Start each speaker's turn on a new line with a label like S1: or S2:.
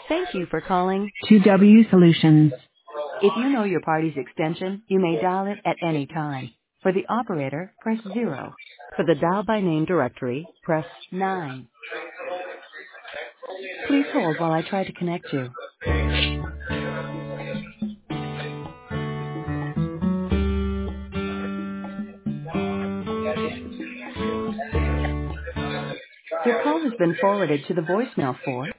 S1: Thank you for calling.
S2: 2W Solutions.
S1: If you know your party's extension, you may dial it at any time. For the operator, press 0. For the dial by name directory, press 9. Please hold while I try to connect you. Your call has been forwarded to the voicemail for